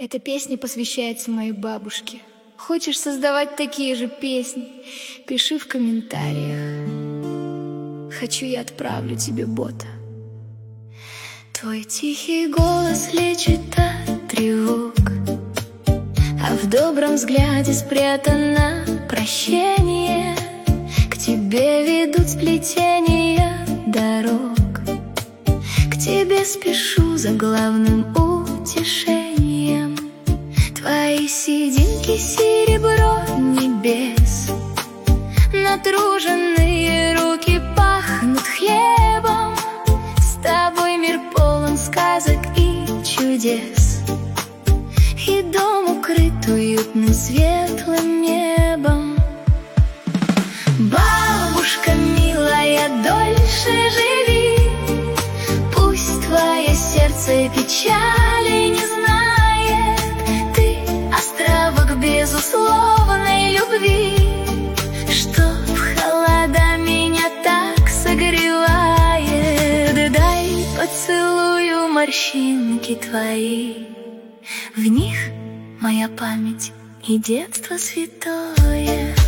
Эта песня посвящается моей бабушке. Хочешь создавать такие же песни? Пиши в комментариях. Хочу, я отправлю тебе бота. Твой тихий голос лечит от тревог, а в добром взгляде спрятано прощение. К тебе ведут сплетения дорог, к тебе спешу за главным утешением. Твои сединки — серебро небес, натруженные руки пахнут хлебом. С тобой мир полон сказок и чудес, и дом укрыт уютным светлым небом. Бабушка милая, дольше живи, пусть твое сердце печали не знает. Ты островок безусловной любви, что в холода меня так согревает. Дай поцелую морщинки твои, в них моя память и детство святое.